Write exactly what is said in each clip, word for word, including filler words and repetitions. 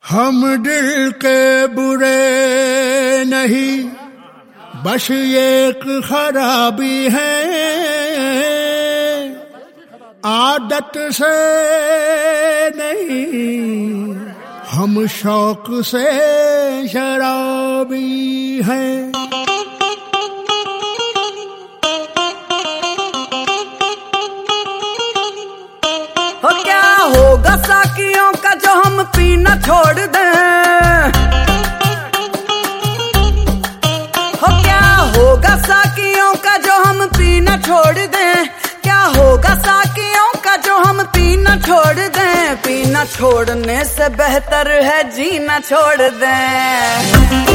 हम दिल के बुरे नहीं, बस एक खराबी है, आदत से नहीं, हम शौक से शराबी हैं। हो क्या होगा साकियों का जो हम पीना छोड़ दें, हो क्या होगा साकियों का जो हम पीना छोड़ दें, क्या होगा साकियों का जो हम पीना छोड़ दें, पीना छोड़ने से बेहतर है जीना छोड़ दें।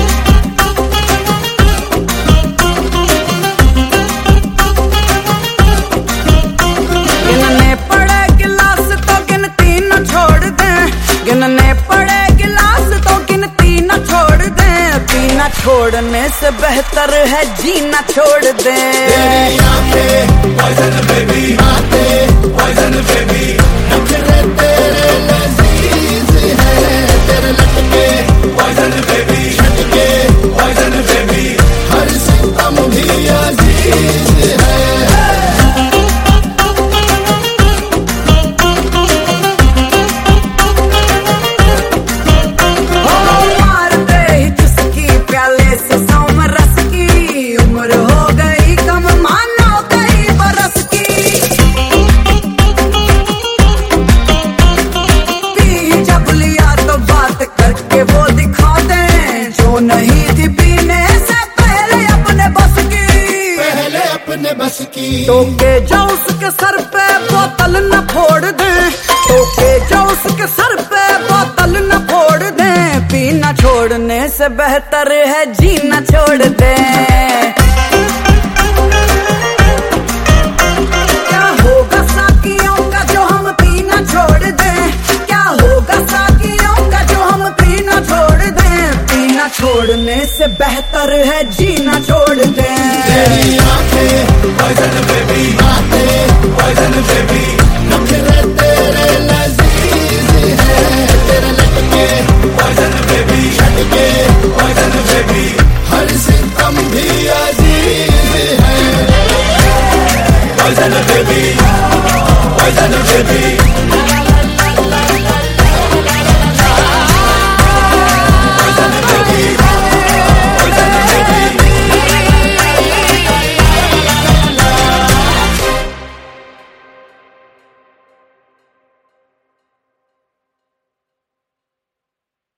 गिनने पड़े गिलास तो गिनती न छोड़ दें, गिनने पड़े गिलास तो गिनती न छोड़ दें, पीना छोड़ने से बेहतर है जीना छोड़ दें। तेरी आंखें poison baby, बातें poison baby, नखरे तेरे लजीज हैं, तेरे लटके poison baby, झटके poison baby, हर सितम भी अजीज है। नहीं थी पीने से पहले अपने बस की, पहले अपने बस की, टोके जो उसके सर पे बोतल न फोड़ दें, टोके जो उसके सर पे बोतल न फोड़ दें, पीना छोड़ने से बेहतर है जीना छोड़ दें। क्या होगा साकियों का जो हम पीना छोड़ दें, क्या होगा साकियों का जो हम पीना छोड़ दें, पीना छोड़ने से बेहतर है जीना छोड़ दें। तेरी आंखें poison baby, बातें poison baby,